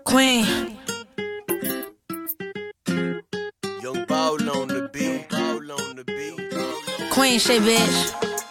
Queen. Young Ball on the beat. Queen shit, bitch.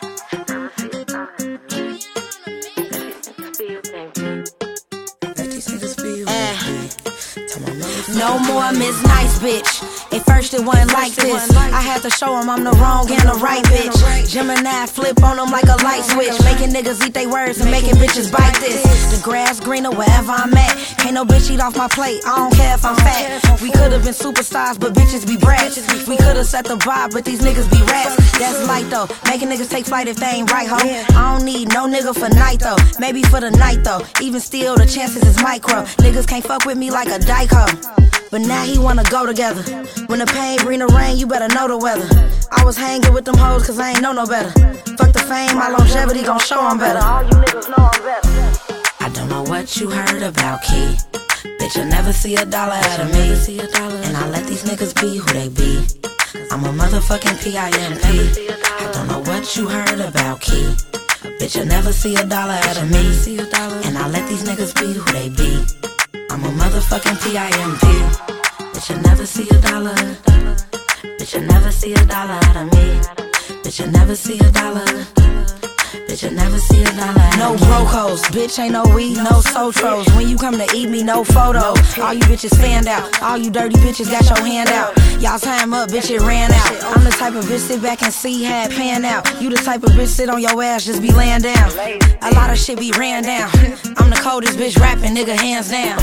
No more Miss Nice, bitch. At first it wasn't like this. I had to show them I'm the wrong and the right bitch. Gemini flip on them like a light switch, making niggas eat they words and making bitches bite this. The grass greener wherever I'm at. Can't no bitch eat off my plate, I don't care if I'm fat. We could've been superstars, but bitches be brats. We could've set the bar, but these niggas be rats. That's light though, making niggas take flight if they ain't right, ho. I don't need no nigga for night though, maybe for the night though. Even still, the chances is micro. Niggas can't fuck with me like a dyke hoe. But now he wanna go together. When the pain bring the rain, you better know the weather. I was hanging with them hoes cause I ain't know no better. Fuck the fame, my longevity gon' show I'm better. All you niggas know I'm better. I don't know what you heard about Key. Bitch, you'll never see a dollar out of me. And I let these niggas be who they be. I'm a motherfucking PIMP. I don't know what you heard about Key. Bitch, you'll never see a dollar out of me. And I let these niggas be who they be. I'm a motherfucking PIMP. Bitch, you'll never see a dollar. Bitch, you'll never see a dollar out of me. Bitch, you'll never see a dollar. Bitch, you'll never see a dollar out of me. No broke hoes, bitch, ain't no weed, no sotros. When you come to eat me, no photo. All you bitches stand out. All you dirty bitches got your hand out. Y'all time up, bitch, it ran out. I'm the type of bitch sit back and see how it pan out. You the type of bitch sit on your ass, just be laying down. A lot of shit be ran down. I'm the coldest bitch rapping, nigga, hands down.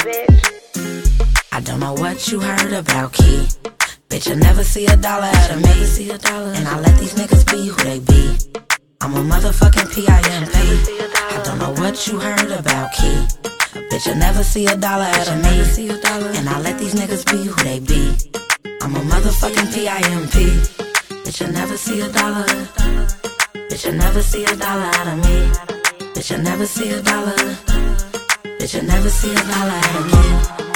I don't know what you heard about Key. Bitch, you'll never see a dollar out of me. And I let these niggas be who they be. I'm a motherfucking PIMP. I don't know what you heard about Key. Bitch, you'll never see a dollar out of me. And I let these niggas be who they be. I'm a motherfucking PIMP. Bitch, you'll never see a dollar. Bitch, you'll never see a dollar out of me. Bitch, you'll never see a dollar. Bitch, you'll never see a dollar out of me.